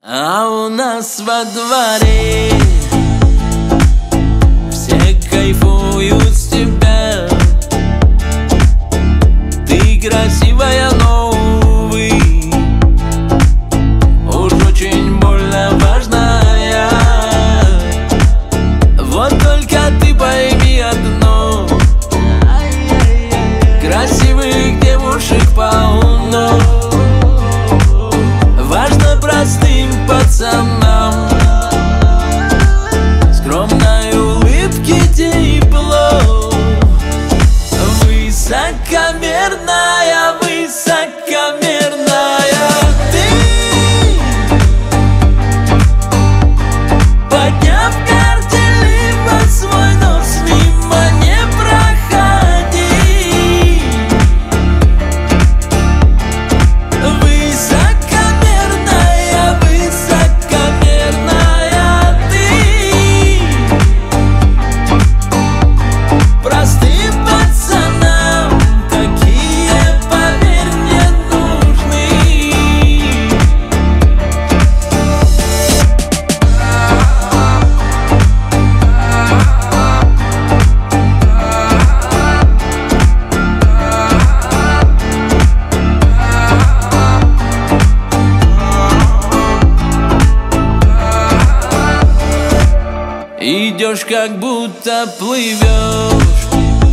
А у нас во дворе все кайфуют с тебя. Ты красивая, но, увы, уж очень больно важная. Вот только ты пойми одно: красивых девушек полно. Важно простым пацанам скромной улыбки тепло. Высокомерная, высокомерная ты, подняв горделиво свой нос, мимо не проходи. Высокомерная, высокомерная ты, простым пацанам такие, поверь, не нужны. Идешь, как будто плывешь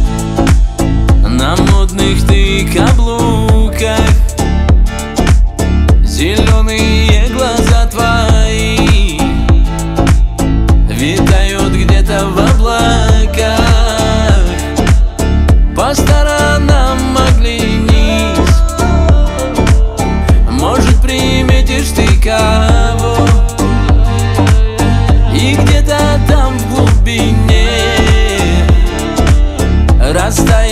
на модных ты каблуках. Зеленые глаза твои витают где-то в облаках. По сторонам оглянись, может, приметишь ты кого. И где-то там в глубине растает